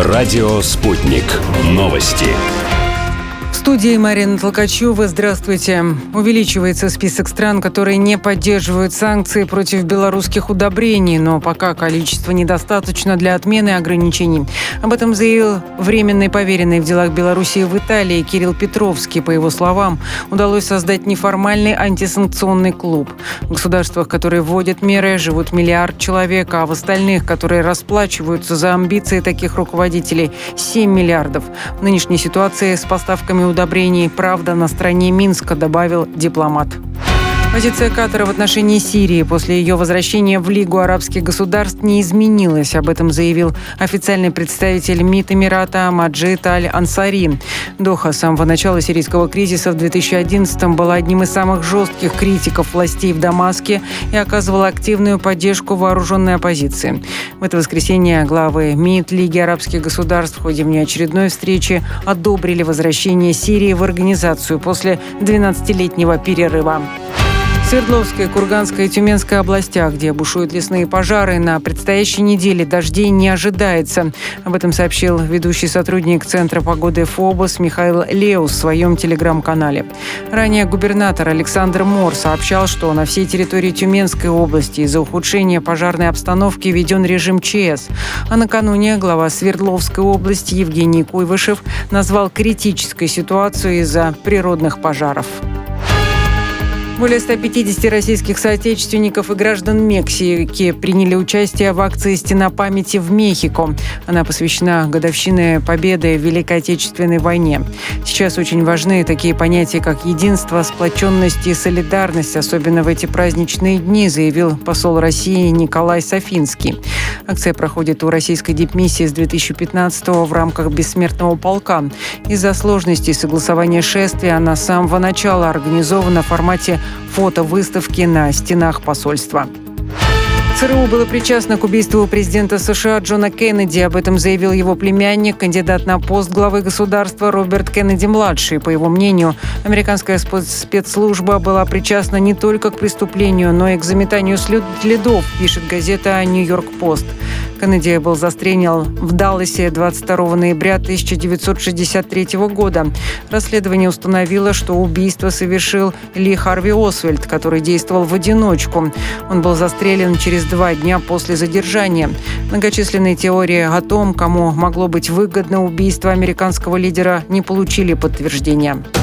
Радио «Спутник». Новости. В студии Марина Толкачева. Здравствуйте. Увеличивается список стран, которые не поддерживают санкции против белорусских удобрений, но пока количество недостаточно для отмены ограничений. Об этом заявил временный поверенный в делах Белоруссии в Италии Кирилл Петровский. По его словам, удалось создать неформальный антисанкционный клуб. В государствах, которые вводят меры, живут 1 миллиард человек, а в остальных, которые расплачиваются за амбиции таких руководителей, 7 миллиардов. В нынешней ситуации с поставками удобрений правда на стороне Минска, добавил дипломат. Позиция Катара в отношении Сирии после ее возвращения в Лигу арабских государств не изменилась. Об этом заявил официальный представитель МИД Эмирата Маджид Аль-Ансари. Доха с самого начала сирийского кризиса в 2011-м была одним из самых жестких критиков властей в Дамаске и оказывала активную поддержку вооруженной оппозиции. В это воскресенье главы МИД Лиги арабских государств в ходе внеочередной встречи одобрили возвращение Сирии в организацию после 12-летнего перерыва. В Свердловской, Курганской и Тюменской областях, где бушуют лесные пожары, на предстоящей неделе дождей не ожидается. Об этом сообщил ведущий сотрудник Центра погоды ФОБОС Михаил Леус в своем телеграм-канале. Ранее губернатор Александр Мор сообщал, что на всей территории Тюменской области из-за ухудшения пожарной обстановки введен режим ЧС. А накануне глава Свердловской области Евгений Куйвышев назвал критической ситуацию из-за природных пожаров. Более 150 российских соотечественников и граждан Мексики приняли участие в акции «Стена памяти» в Мехико. Она посвящена годовщине победы в Великой Отечественной войне. Сейчас очень важны такие понятия, как единство, сплоченность и солидарность, особенно в эти праздничные дни, заявил посол России Николай Софинский. Акция проходит у российской дипмиссии с 2015-го в рамках «Бессмертного полка». Из-за сложностей согласования шествия она с самого начала организована в формате фото-выставки на стенах посольства. ЦРУ было причастно к убийству президента США Джона Кеннеди. Об этом заявил его племянник, кандидат на пост главы государства Роберт Кеннеди-младший. По его мнению, американская спецслужба была причастна не только к преступлению, но и к заметанию следов, пишет газета «Нью-Йорк Пост». Кеннеди был застрелен в Далласе 22 ноября 1963 года. Расследование установило, что убийство совершил Ли Харви Освальд, который действовал в одиночку. Он был застрелен через 2 дня после задержания. Многочисленные теории о том, кому могло быть выгодно убийство американского лидера, не получили подтверждения.